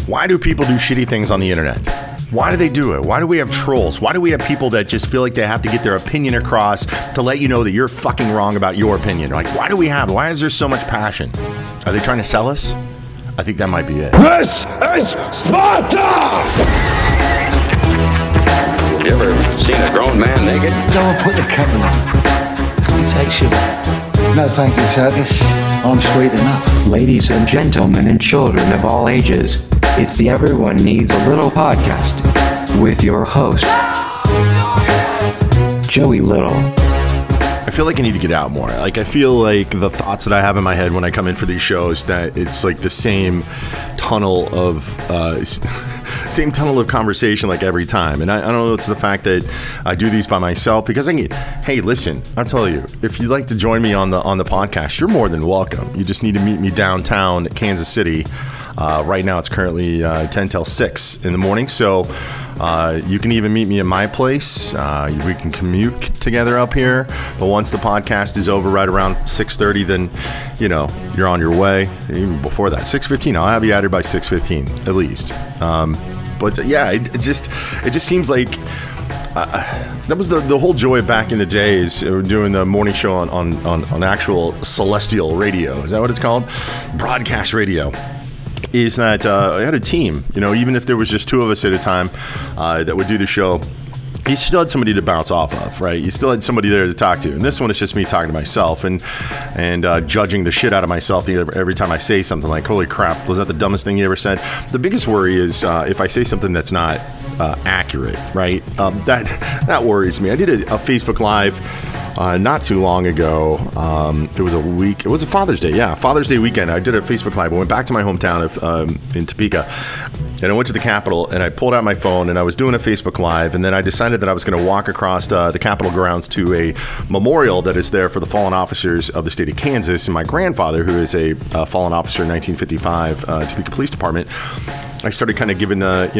Why do people do shitty things on the internet? Why do they do it? Why do we have trolls? Why do we have people that just feel like they have to get their opinion across to let you know that you're fucking wrong about your opinion? Like, why is there so much passion? Are they trying to sell us? I think that might be it. This is Sparta! You ever seen a grown man naked? Don't put the kettle on. It takes you. No, thank you, Turkish. I'm sweet enough. Ladies and gentlemen and children of all ages, it's the Everyone Needs a Little podcast with your host, Joey Little. I feel like I need to get out more. Like, I feel like the thoughts that I have in my head when I come in for these shows, that it's like the same tunnel of conversation like every time. And I don't know, it's the fact that I do these by myself because hey, listen, I'll tell you, if you'd like to join me on the podcast, you're more than welcome. You just need to meet me downtown Kansas City. Right now it's currently 10 till 6 in the morning, so you can even meet me at my place. We can commute together up here, but once the podcast is over right around 6:30, then you're on your way. Even before that, 6:15, I'll have you out here by 6:15 at least. But yeah, it just seems like that was the whole joy back in the days, doing the morning show on actual celestial radio. Is that what it's called? Broadcast radio. Is that I had a team, even if there was just two of us at a time that would do the show, you still had somebody to bounce off of, right? You still had somebody there to talk to. And this one is just me talking to myself and judging the shit out of myself every time I say something like, holy crap, was that the dumbest thing you ever said? The biggest worry is if I say something that's not accurate, right? That worries me. I did a Facebook Live not too long ago. It was a Father's Day. Yeah, Father's Day weekend. I did a Facebook Live. I went back to my hometown in Topeka, and I went to the Capitol, and I pulled out my phone, and I was doing a Facebook Live, and then I decided that I was going to walk across the Capitol grounds to a memorial that is there for the fallen officers of the state of Kansas, and my grandfather, who is a fallen officer in 1955, Topeka Police Department. I started kind of giving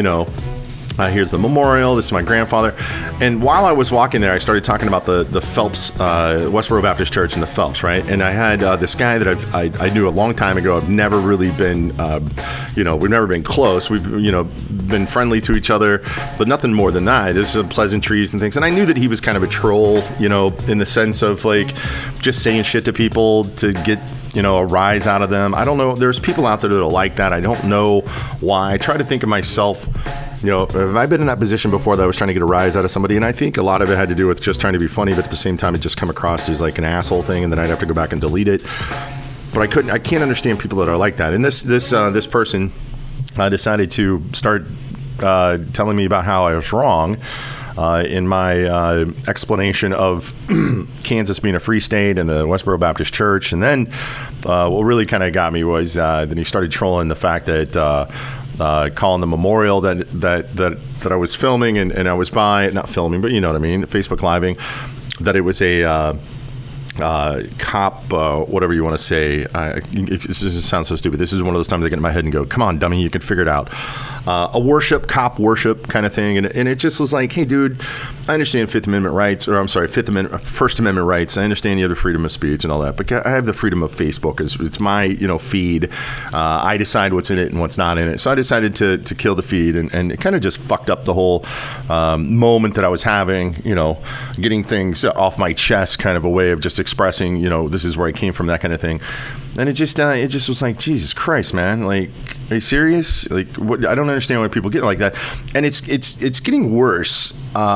here's the memorial. This is my grandfather. And while I was walking there, I started talking about the Phelps, Westboro Baptist Church and the Phelps, right? And I had this guy that I knew a long time ago. I've never really been, we've never been close. We've, been friendly to each other, but nothing more than that. There's some pleasantries and things. And I knew that he was kind of a troll, in the sense of like just saying shit to people to get, a rise out of them. I don't know. There's people out there that are like that. I don't know why. I try to think of myself, have I been in that position before that I was trying to get a rise out of somebody? And I think a lot of it had to do with just trying to be funny, but at the same time, it just come across as like an asshole thing, and then I'd have to go back and delete it. But I can't understand people that are like that. And this person decided to start telling me about how I was wrong in my explanation of Kansas being a free state and the Westboro Baptist Church. And then what really kind of got me was then he started trolling the fact that calling the memorial that I was filming and I was not filming, but you know what I mean, Facebook Living, that it was a cop, whatever you want to say. It just sounds so stupid. This is one of those times I get in my head and go, come on, dummy, you can figure it out. Cop worship kind of thing. And it just was like, hey, dude, I understand First Amendment rights. I understand you have the freedom of speech and all that, but I have the freedom of Facebook. It's my, feed. I decide what's in it and what's not in it. So I decided to kill the feed, and it kind of just fucked up the whole moment that I was having, getting things off my chest, kind of a way of just expressing, this is where I came from, that kind of thing. And it just was like, Jesus Christ, man! Like, are you serious? Like, what? I don't understand why people get like that. And it's getting worse.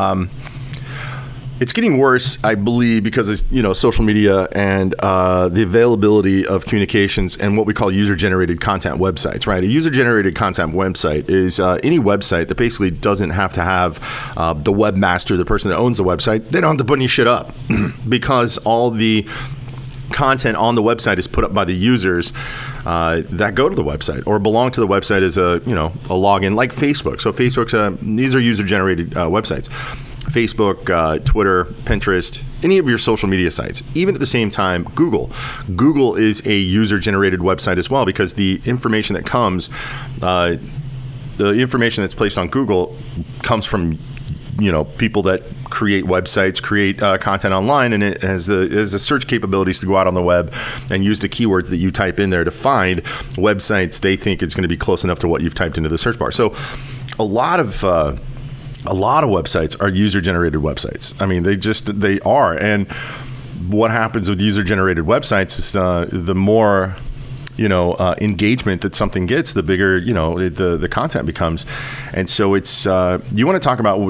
It's getting worse, I believe, because it's, social media and the availability of communications and what we call user-generated content websites, right? A user-generated content website is any website that basically doesn't have to have the webmaster, the person that owns the website. They don't have to put any shit up because all the content on the website is put up by the users that go to the website or belong to the website as a login, like Facebook. So Facebook's these are user-generated websites. Facebook, Twitter, Pinterest, any of your social media sites. Even at the same time, Google. Google is a user-generated website as well, because the information that comes, the information that's placed on Google comes from people that create websites, create content online, and it has the search capabilities to go out on the web and use the keywords that you type in there to find websites they think it's going to be close enough to what you've typed into the search bar. So a lot of websites are user-generated websites. I mean, they are. And what happens with user-generated websites is the more engagement that something gets, the bigger the content becomes. And so it's you want to talk about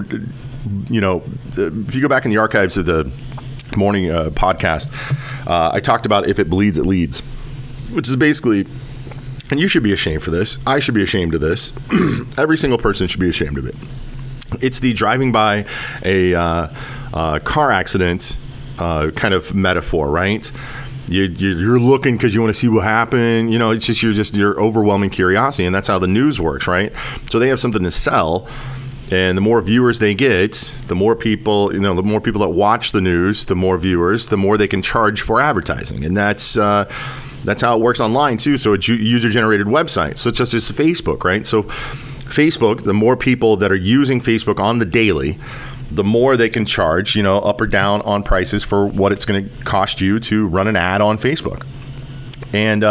if you go back in the archives of the morning podcast, I talked about if it bleeds, it leads, which is basically. And you should be ashamed for this. I should be ashamed of this. Every single person should be ashamed of it. It's the driving by a car accident kind of metaphor, right? You're looking because you want to see what happened. It's just your overwhelming curiosity, and that's how the news works, right? So they have something to sell, and the more viewers they get, the more people, the more people that watch the news, the more viewers, the more they can charge for advertising, and that's how it works online too. So it's user-generated websites, such as just Facebook, right? So Facebook, the more people that are using Facebook on the daily, the more they can charge, up or down on prices for what it's going to cost you to run an ad on Facebook. And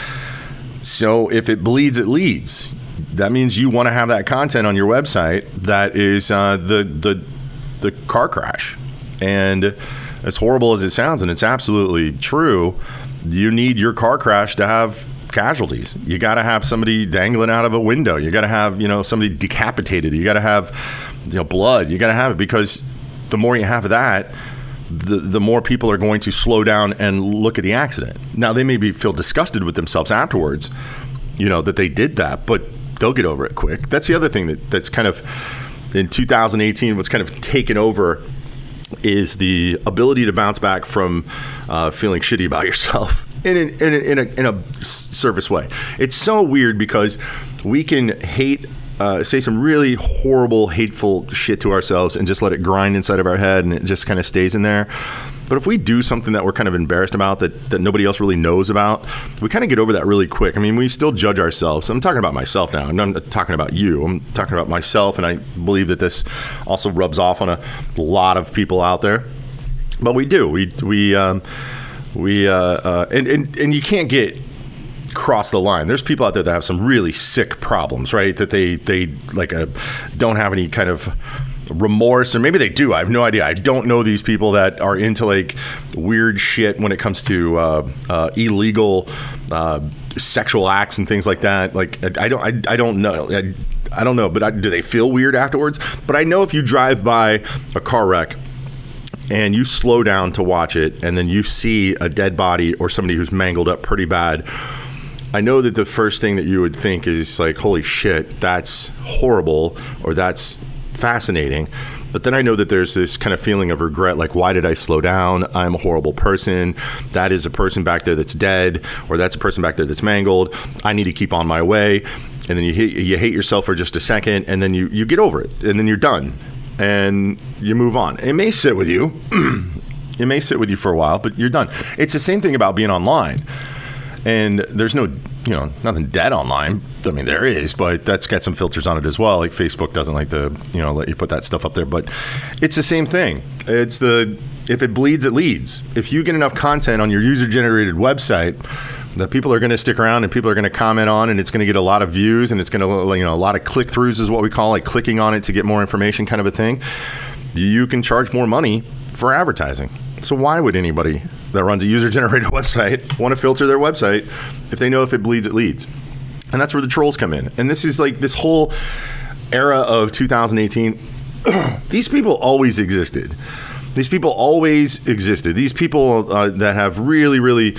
so if it bleeds, it leads. That means you want to have that content on your website that is the car crash. And as horrible as it sounds, and it's absolutely true, you need your car crash to have casualties. You got to have somebody dangling out of a window. You got to have, somebody decapitated. You got to have, blood. You got to have it, because the more you have of that, the more people are going to slow down and look at the accident. Now, they maybe feel disgusted with themselves afterwards, that they did that, but they'll get over it quick. That's the other thing that's kind of, in 2018, what's kind of taken over is the ability to bounce back from feeling shitty about yourself in a surface way. It's so weird because we can say some really horrible, hateful shit to ourselves and just let it grind inside of our head, and it just kind of stays in there. But if we do something that we're kind of embarrassed about, that nobody else really knows about, we kind of get over that really quick. I mean, we still judge ourselves. I'm talking about myself now. I'm not talking about you. I'm talking about myself, and I believe that this also rubs off on a lot of people out there. But we do. And you can't get cross the line. There's people out there that have some really sick problems, right? That they don't have any kind of remorse, or maybe they do. I have no idea. I don't know these people that are into like weird shit when it comes to illegal sexual acts and things like that. Like I don't know. I don't know. But do they feel weird afterwards? But I know if you drive by a car wreck and you slow down to watch it, and then you see a dead body or somebody who's mangled up pretty bad, I know that the first thing that you would think is like, holy shit, that's horrible, or that's fascinating. But then I know that there's this kind of feeling of regret, like, why did I slow down? I'm a horrible person. That is a person back there that's dead, or that's a person back there that's mangled. I need to keep on my way. And then you hate yourself for just a second, and then you get over it, and then you're done, and you move on. It may sit with you. It may sit with you for a while, but you're done. It's the same thing about being online. And there's no, nothing dead online. I mean, there is, but that's got some filters on it as well. Like Facebook doesn't like to, let you put that stuff up there. But it's the same thing. It's if it bleeds, it leads. If you get enough content on your user-generated website that people are going to stick around and people are going to comment on, and it's going to get a lot of views, and it's going to, a lot of click-throughs is what we call, like clicking on it to get more information kind of a thing, you can charge more money for advertising. So why would anybody that runs a user-generated website want to filter their website if they know if it bleeds, it leads? And that's where the trolls come in. And this is like this whole era of 2018. These people always existed. These people always existed. These people that have really, really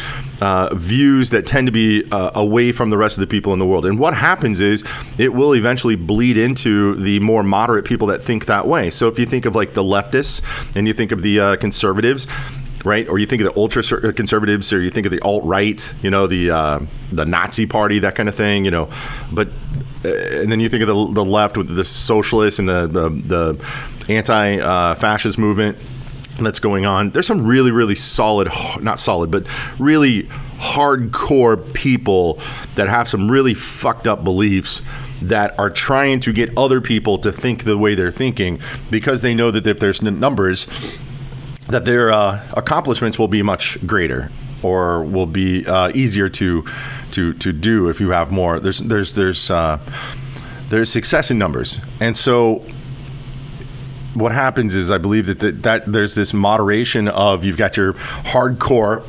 views that tend to be away from the rest of the people in the world. And what happens is it will eventually bleed into the more moderate people that think that way. So if you think of like the leftists and you think of the conservatives, right? Or you think of the ultra conservatives, or you think of the alt-right, the Nazi party, that kind of thing, But and then you think of the left with the socialists and the anti-fascist movement that's going on. There's some really, really solid, not solid, but really hardcore people that have some really fucked up beliefs that are trying to get other people to think the way they're thinking, because they know that if there's numbers, that their accomplishments will be much greater, or will be easier to do if you have more. There's success in numbers, and so what happens is, I believe that there's this moderation of, you've got your hardcore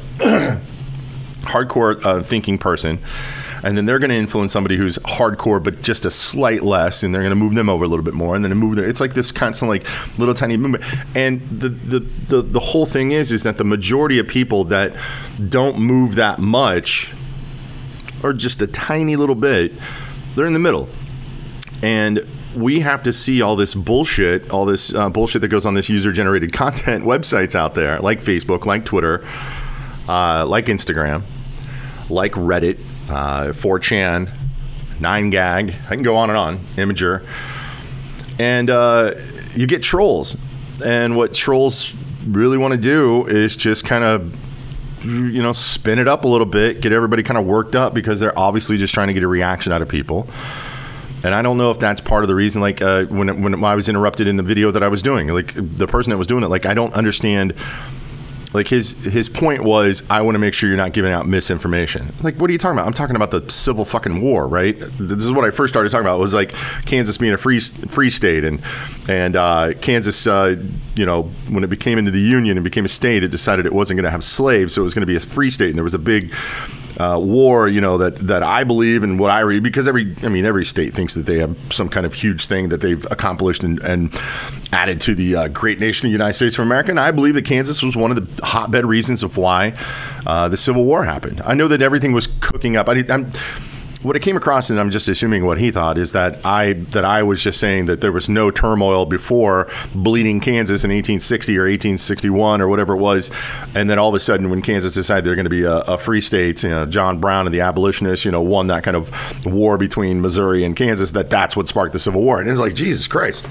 thinking person, and then they're going to influence somebody who's hardcore but just a slight less, and they're going to move them over a little bit more, and then it's like this constant, like, little tiny movement. And the whole thing is that the majority of people that don't move that much, or just a tiny little bit, they're in the middle. And we have to see all this bullshit, bullshit that goes on this user-generated content websites out there, like Facebook, like Twitter, like Instagram, like Reddit, 4chan, 9gag, I can go on and on, Imager. And you get trolls. And what trolls really want to do is just kind of, spin it up a little bit, get everybody kind of worked up, because they're obviously just trying to get a reaction out of people. And I don't know if that's part of the reason, like, when I was interrupted in the video that I was doing, like, the person that was doing it, like, I don't understand, like, his point was, I want to make sure you're not giving out misinformation. Like, what are you talking about? I'm talking about the civil fucking war, right? This is what I first started talking about, was like Kansas being a free state, and Kansas, when it became into the Union and became a state, it decided it wasn't going to have slaves, so it was going to be a free state, and there was a big war, that I believe, and what I read, because every state thinks that they have some kind of huge thing that they've accomplished and added to the great nation of the United States of America. And I believe that Kansas was one of the hotbed reasons of why the Civil War happened. I know that everything was cooking up. What it came across, and I'm just assuming what he thought, is that I was just saying that there was no turmoil before bleeding Kansas in 1860 or 1861 or whatever it was, and then all of a sudden, when Kansas decided they're going to be a free state, John Brown and the abolitionists, won that kind of war between Missouri and Kansas, that's what sparked the Civil War. And it was like, Jesus Christ.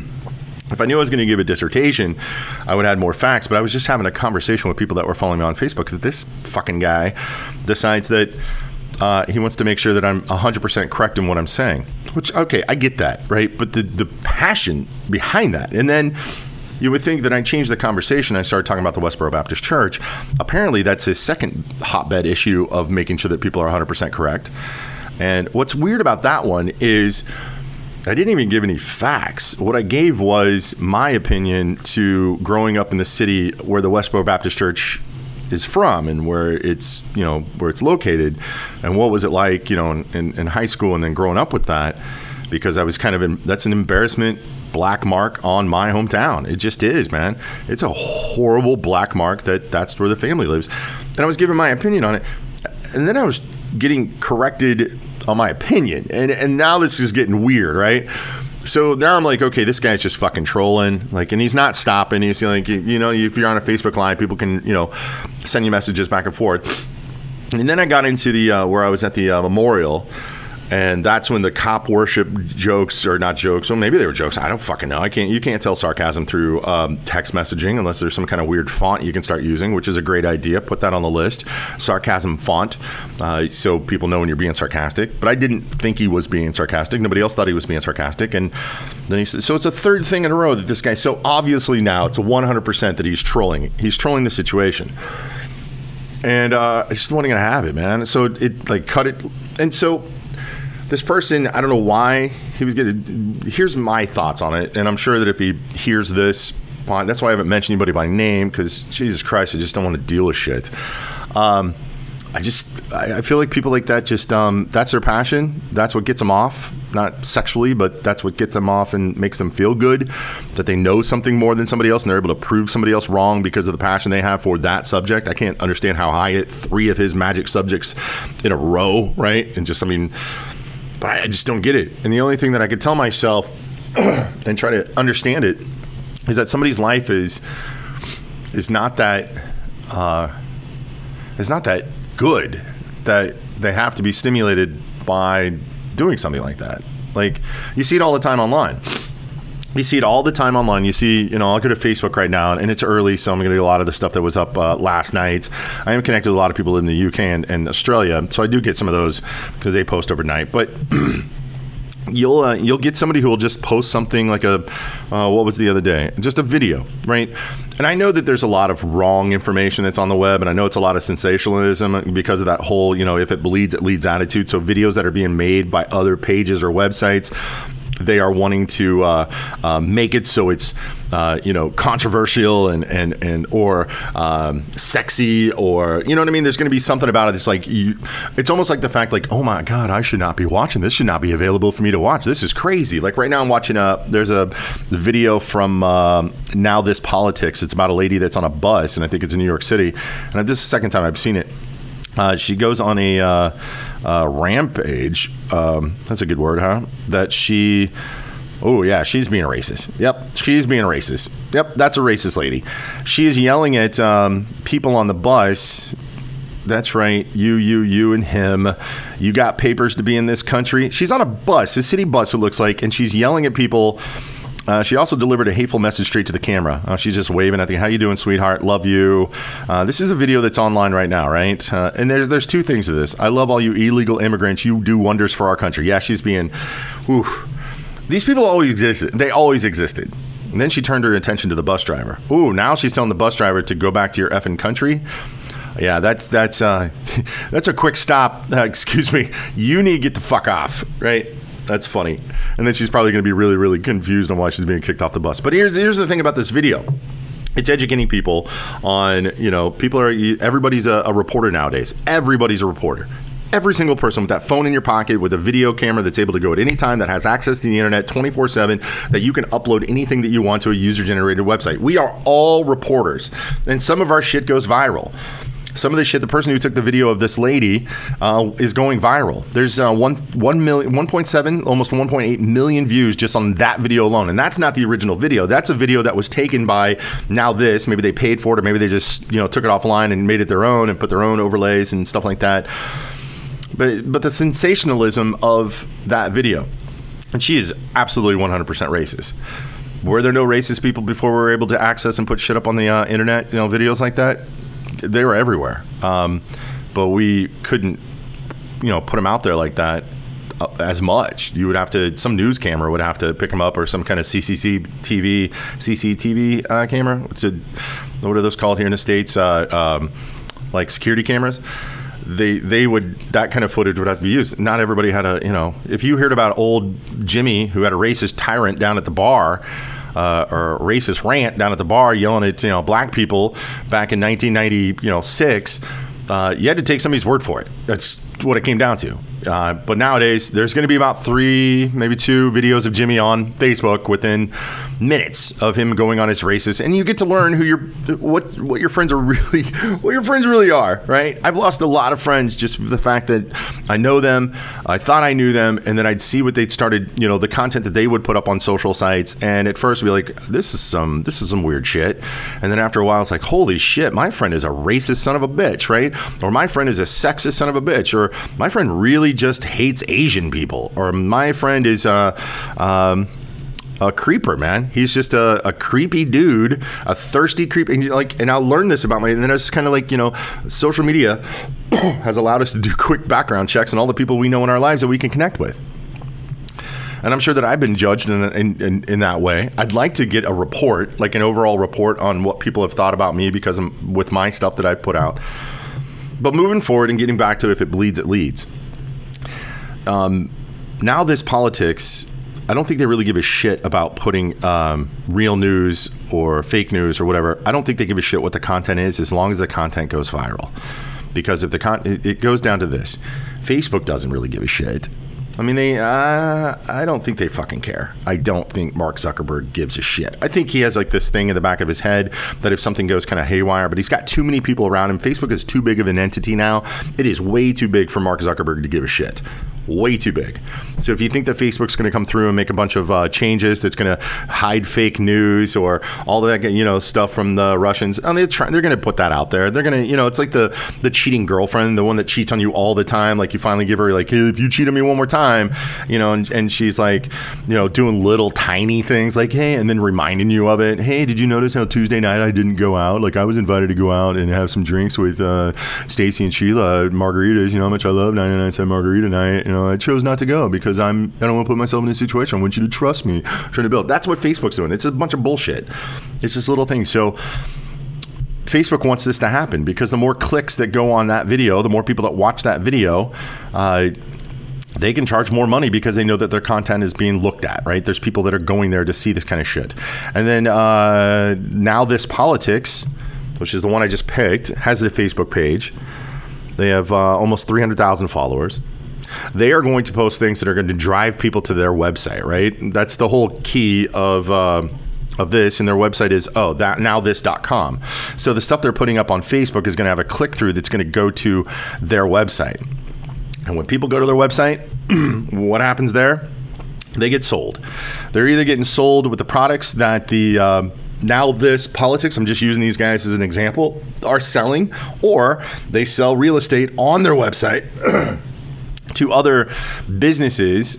If I knew I was going to give a dissertation, I would add more facts, but I was just having a conversation with people that were following me on Facebook, that this fucking guy decides that he wants to make sure that I'm 100% correct in what I'm saying. Which, okay, I get that, right? But the passion behind that. And then you would think that I changed the conversation. I started talking about the Westboro Baptist Church. Apparently, that's his second hotbed issue of making sure that people are 100% correct. And what's weird about that one is I didn't even give any facts. What I gave was my opinion to growing up in the city where the Westboro Baptist Church is from, and where it's located, and what was it like, in high school, and then growing up with that, because I was kind of that's an embarrassment black mark on my hometown. It just is, man. It's a horrible black mark that's where the family lives. And I was giving my opinion on it, and then I was getting corrected on my opinion, and now this is getting weird, right? So now I'm like, okay, this guy's just fucking trolling, like, and he's not stopping. He's like, if you're on a Facebook Live, people can, send you messages back and forth. And then I got into the where I was at the memorial, and that's when the cop worship jokes, or not jokes, well, maybe they were jokes, I don't fucking know. You can't tell sarcasm through text messaging unless there's some kind of weird font you can start using, which is a great idea. Put that on the list. Sarcasm font, so people know when you're being sarcastic. But I didn't think he was being sarcastic. Nobody else thought he was being sarcastic. And then he said, so it's a third thing in a row that this guy, so obviously now it's a 100% that he's trolling. He's trolling the situation. And I just wasn't going to have it, man. So it like cut it. And so this person, I don't know why he was getting. Here's my thoughts on it, and I'm sure that if he hears this, that's why I haven't mentioned anybody by name, because Jesus Christ, I just don't want to deal with shit. I feel like people like that just that's their passion. That's what gets them off, not sexually, but that's what gets them off and makes them feel good, that they know something more than somebody else and they're able to prove somebody else wrong because of the passion they have for that subject. I can't understand how I hit 3 of his magic subjects in a row, right? And just, but I just don't get it. And the only thing that I could tell myself and try to understand it is that somebody's life is not that good that they have to be stimulated by doing something like that. Like, you see it all the time online. You see, I'll go to Facebook right now, and it's early, so I'm going to do a lot of the stuff that was up last night. I am connected with a lot of people in the UK and Australia, so I do get some of those because they post overnight. But you'll get somebody who will just post something like what was the other day? Just a video, right? And I know that there's a lot of wrong information that's on the web, and I know it's a lot of sensationalism because of that whole, if it bleeds, it leads attitude. So videos that are being made by other pages or websites, they are wanting to make it so it's controversial and or sexy, or you know what I mean. There's going to be something about it. It's like it's almost like the fact like, oh my God, I should not be watching this. Should not be available for me to watch. This is crazy. Like right now, I'm watching there's a video from Now This Politics. It's about a lady that's on a bus, and I think it's in New York City. And this is the second time I've seen it. She goes on a rampage. That's a good word, huh? That she... Oh, yeah, she's being a racist. Yep, she's being a racist. Yep, that's a racist lady. She is yelling at people on the bus. That's right, you and him. You got papers to be in this country. She's on a bus, a city bus, it looks like, and she's yelling at people. She also delivered a hateful message straight to the camera. She's just waving at the, how you doing, sweetheart? Love you. This is a video that's online right now, right? And there's two things to this. I love all you illegal immigrants. You do wonders for our country. Yeah, she's being... Whew. These people always existed. They always existed. And then she turned her attention to the bus driver. Ooh, now she's telling the bus driver to go back to your effing country. Yeah, that's a quick stop. Excuse me. You need to get the fuck off, right? That's funny. And then she's probably going to be really, really confused on why she's being kicked off the bus. But here's the thing about this video. It's educating people on, everybody's a reporter nowadays. Everybody's a reporter. Every single person with that phone in your pocket, with a video camera that's able to go at any time, that has access to the internet 24/7, that you can upload anything that you want to a user-generated website. We are all reporters. And some of our shit goes viral. Some of the shit, the person who took the video of this lady is going viral. There's 1.7, almost 1.8 million views just on that video alone. And that's not the original video. That's a video that was taken by Now This. Maybe they paid for it, or maybe they just took it offline and made it their own and put their own overlays and stuff like that. But the sensationalism of that video, and she is absolutely 100% racist. Were there no racist people before we were able to access and put shit up on the internet, videos like that? They were everywhere. But we couldn't, put them out there like that as much. You would have to, some news camera would have to pick them up, or some kind of CCTV camera. What are those called here in the States? Like security cameras. They would, that kind of footage would have to be used. Not everybody had if you heard about old Jimmy who had a racist tyrant down at the bar, or a racist rant down at the bar yelling at black people back in 1996, you had to take somebody's word for it. That's what it came down to. But nowadays, there's going to be about 3, maybe 2 videos of Jimmy on Facebook within minutes of him going on his racist, and you get to learn what your friends are really, what your friends really are, right? I've lost a lot of friends just for the fact that I know them, I thought I knew them, and then I'd see what they'd started, the content that they would put up on social sites, and at first I'd be like, this is some weird shit, and then after a while it's like, holy shit, my friend is a racist son of a bitch, right? Or my friend is a sexist son of a bitch, or my friend really just hates Asian people, or my friend is a creeper, man. He's just a creepy dude, a thirsty creep, and I'll learn this about and then it's kind of like, social media has allowed us to do quick background checks on all the people we know in our lives that we can connect with. And I'm sure that I've been judged in that way. I'd like to get a report, like an overall report on what people have thought about me because with my stuff that I put out. But moving forward and getting back to if it bleeds, it leads. Now This Politics, I don't think they really give a shit about putting real news or fake news or whatever. I don't think they give a shit what the content is, as long as the content goes viral. Because if it goes down to this, Facebook doesn't really give a shit. I mean, I don't think they fucking care. I don't think Mark Zuckerberg gives a shit. I think he has like this thing in the back of his head that if something goes kind of haywire, but he's got too many people around him. Facebook is too big of an entity now. It is way too big for Mark Zuckerberg to give a shit. Way too big. So if you think that Facebook's going to come through and make a bunch of changes that's going to hide fake news or all that, stuff from the Russians, they're going to put that out there. They're going to, it's like the cheating girlfriend, the one that cheats on you all the time. Like you finally give her like, hey, if you cheat on me one more time, and she's like, doing little tiny things like, hey, and then reminding you of it. Hey, did you notice how Tuesday night I didn't go out? Like I was invited to go out and have some drinks with Stacy and Sheila, margaritas. You know how much I love 99 cent margarita night. I chose not to go because I don't want to put myself in a situation. I want you to trust me. I'm trying to build. That's what Facebook's doing. It's a bunch of bullshit. It's just little things. So Facebook wants this to happen because the more clicks that go on that video, the more people that watch that video, they can charge more money because they know that their content is being looked at, right? There's people that are going there to see this kind of shit. And then Now This Politics, which is the one I just picked, has a Facebook page. They have almost 300,000 followers. They are going to post things that are going to drive people to their website, right? That's the whole key of this, and their website is nowthis.com. So the stuff they're putting up on Facebook is going to have a click-through that's going to go to their website. And when people go to their website, what happens there? They get sold. They're either getting sold with the products that the Now This Politics, I'm just using these guys as an example, are selling, or they sell real estate on their website to other businesses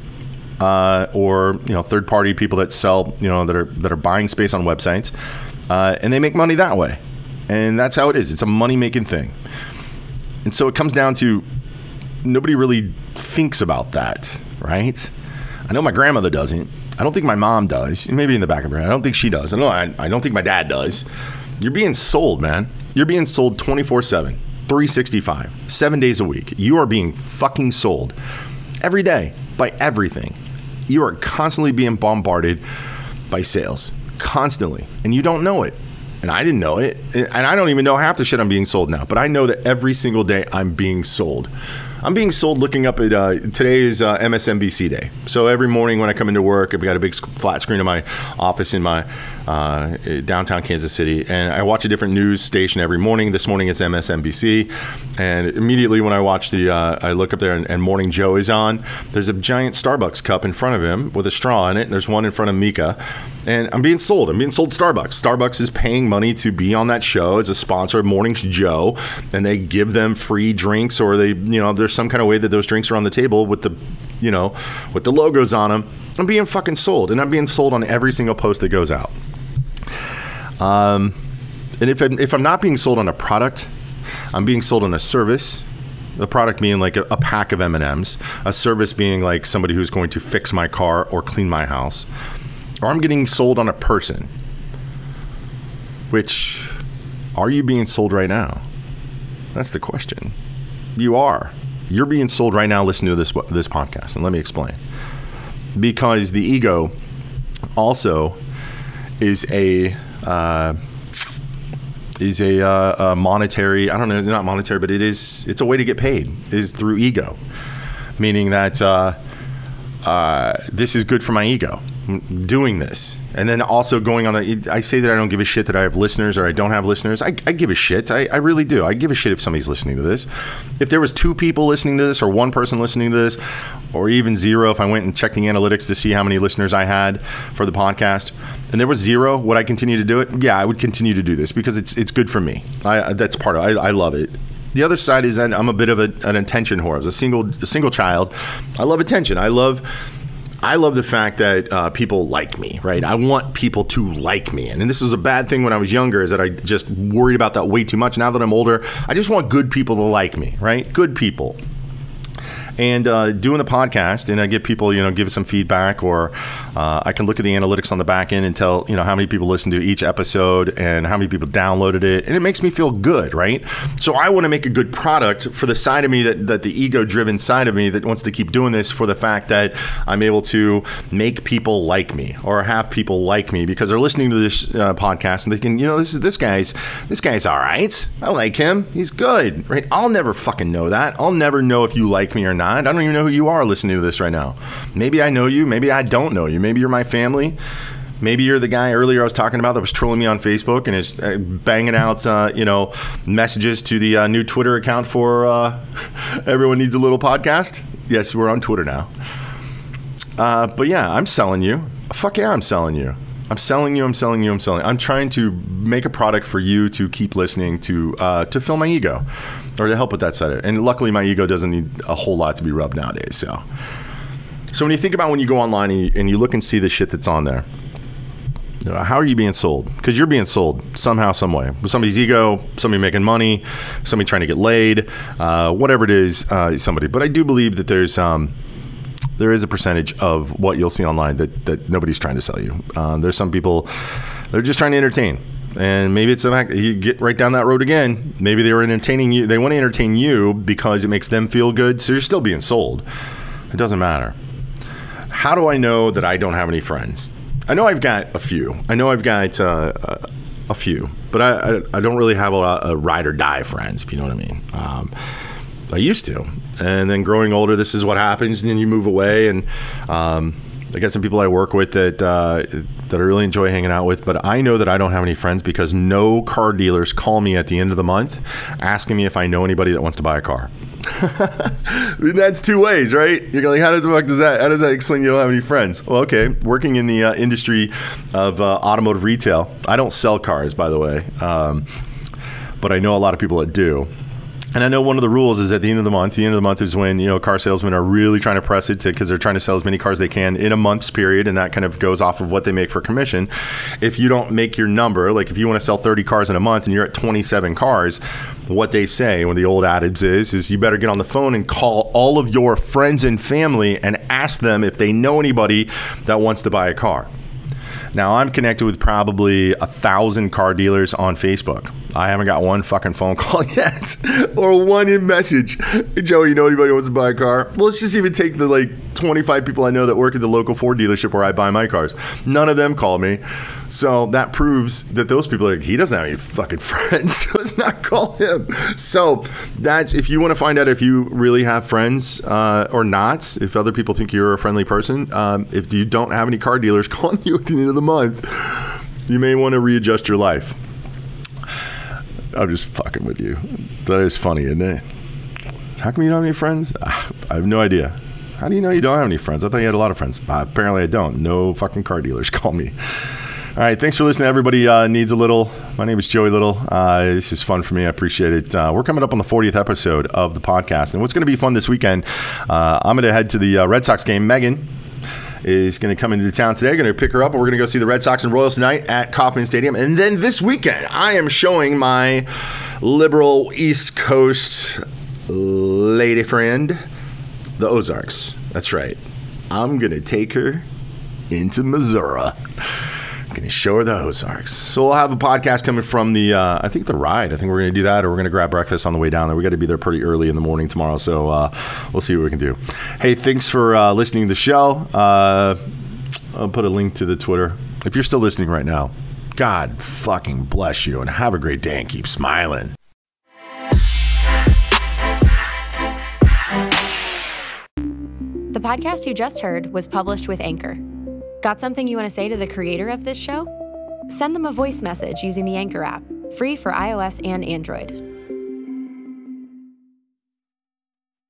or third-party people that sell, that are buying space on websites, and they make money that way. And that's how it is. It's a money-making thing. And so it comes down to nobody really thinks about that, right? I know my grandmother doesn't. I don't think my mom does. Maybe in the back of her head. I don't think she does. I don't think my dad does. You're being sold, man. You're being sold 24/7, 365, 7 days a week. You are being fucking sold every day by everything. You are constantly being bombarded by sales, constantly, and you don't know it. And I didn't know it, and I don't even know half the shit I'm being sold now. But I know that every single day I'm being sold. I'm being sold looking up at today is MSNBC day. So every morning when I come into work, I've got a big flat screen in my office in my downtown Kansas City, and I watch a different news station every morning. This morning it's MSNBC, and immediately when I watch I look up there and Morning Joe is on. There's a giant Starbucks cup in front of him with a straw in it, and there's one in front of Mika, and I'm being sold. I'm being sold Starbucks. Starbucks is paying money to be on that show as a sponsor of Morning Joe, and they give them free drinks, or they, there's some kind of way that those drinks are on the table with the, with the logos on them. I'm being fucking sold, and I'm being sold on every single post that goes out. And if I'm not being sold on a product, I'm being sold on a service. The product being like a pack of M&Ms, a service being like somebody who's going to fix my car or clean my house, or I'm getting sold on a person. Which, are you being sold right now? That's the question. You are. You're being sold right now listening to this podcast, and let me explain. Because the ego also is a monetary, I don't know, not monetary, but it's a way to get paid, is through ego. Meaning that this is good for my ego, doing this. And then also going on I say that I don't give a shit that I have listeners or I don't have listeners. I give a shit. I really do. I give a shit if somebody's listening to this. If there was 2 people listening to this, or 1 person listening to this, or even 0, if I went and checked the analytics to see how many listeners I had for the podcast, and there was 0, would I continue to do it? Yeah, I would continue to do this because it's good for me. That's part of it. I love it. The other side is that I'm a bit of an attention whore. As a single child, I love attention. I love the fact that people like me, right? I want people to like me. And this was a bad thing when I was younger, is that I just worried about that way too much. Now that I'm older, I just want good people to like me, right? Good people. And doing the podcast, and I get people, give some feedback, or I can look at the analytics on the back end and tell, how many people listen to each episode and how many people downloaded it. And it makes me feel good, right? So I want to make a good product for the side of me that the ego-driven side of me that wants to keep doing this, for the fact that I'm able to make people like me, or have people like me because they're listening to this podcast and they can, this guy's all right. I like him. He's good, right? I'll never fucking know that. I'll never know if you like me or not. I don't even know who you are listening to this right now. Maybe I know you. Maybe I don't know you. Maybe you're my family. Maybe you're the guy earlier I was talking about that was trolling me on Facebook and is banging out, messages to the new Twitter account for Everyone Needs a Little Podcast. Yes, we're on Twitter now. But yeah, I'm selling you. Fuck yeah, I'm selling you. I'm selling you. I'm trying to make a product for you to keep listening to fill my ego, or to help with that side of it. And luckily, my ego doesn't need a whole lot to be rubbed nowadays. So when you think about when you go online and you look and see the shit that's on there, How are you being sold? Because you're being sold somehow, some way. With somebody's ego, somebody making money, somebody trying to get laid, whatever it is, somebody. But I do believe that there is a percentage of what you'll see online that nobody's trying to sell you. There's some people, they're just trying to entertain. And maybe it's the fact that you get right down that road again. Maybe they were entertaining you. They want to entertain you because it makes them feel good. So you're still being sold. It doesn't matter. How do I know that I don't have any friends? I know I've got a few. A few, but I don't really have a lot of ride or die friends, if you know what I mean. I used to. And then growing older, this is what happens. And then you move away. And I got some people I work with that I really enjoy hanging out with. But I know that I don't have any friends because no car dealers call me at the end of the month asking me if I know anybody that wants to buy a car. That's two ways, right? You're like, how does that explain you don't have any friends? Well, okay, working in the industry of automotive retail, I don't sell cars, by the way, but I know a lot of people that do. And I know one of the rules is at the end of the month is when, car salesmen are really trying to press it because they're trying to sell as many cars as they can in a month's period. And that kind of goes off of what they make for commission. If you don't make your number, like if you want to sell 30 cars in a month and you're at 27 cars, what they say, when the old adage is you better get on the phone and call all of your friends and family and ask them if they know anybody that wants to buy a car. Now, I'm connected with probably 1,000 car dealers on Facebook. I haven't got one fucking phone call yet or one message. Hey, Joe, you know anybody who wants to buy a car? Well, let's just even take the 25 people I know that work at the local Ford dealership where I buy my cars. None of them call me. So that proves that those people are like, he doesn't have any fucking friends, so let's not call him. So that's, if you want to find out if you really have friends or not, if other people think you're a friendly person, if you don't have any car dealers calling you at the end of the month, you may want to readjust your life. I'm just fucking with you. That is funny, isn't it? How come you don't have any friends? I have no idea. How do you know you don't have any friends? I thought you had a lot of friends. Apparently I don't. No fucking car dealers call me. All right, thanks for listening. Everybody needs a little. My name is Joey Little. This is fun for me. I appreciate it. We're coming up on the 40th episode of the podcast. And what's going to be fun this weekend, I'm going to head to the Red Sox game. Megan is going to come into town today. Going to pick her up, and we're going to go see the Red Sox and Royals tonight at Kauffman Stadium. And then this weekend, I am showing my liberal East Coast lady friend the Ozarks. That's right. I'm going to take her into Missouri. I'm going to show her the Ozarks. So we'll have a podcast coming from the, I think the ride. I think we're going to do that, or we're going to grab breakfast on the way down there. We got to be there pretty early in the morning tomorrow, so we'll see what we can do. Hey, thanks for listening to the show. I'll put a link to the Twitter. If you're still listening right now, God fucking bless you, and have a great day and keep smiling. The podcast you just heard was published with Anchor. Got something you want to say to the creator of this show? Send them a voice message using the Anchor app, free for iOS and Android.